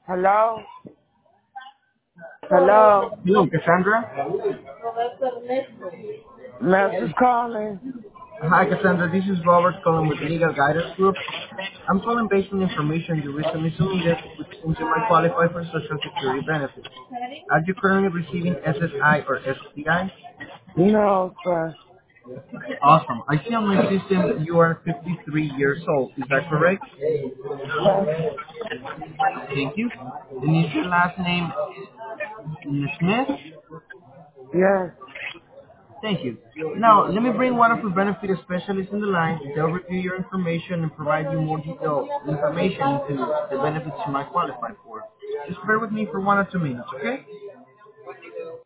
Hello? Hello? Hello, Cassandra. Master's calling. Hi, Cassandra. This is Robert calling with Legal Guidance Group. I'm calling based on information you recently submitted, which seems you might qualify for Social Security benefits. Are you currently receiving SSI or SSDI? No, sir. Awesome. I see on my system you are 53 years old. Is that correct? Yes. Thank you. And is your last name Smith? Yes. Thank you. Now, let me bring one of the benefit specialists in the line. They'll review your information and provide you more detailed information into the benefits you might qualify for. Just bear with me for 1 or 2 minutes, okay?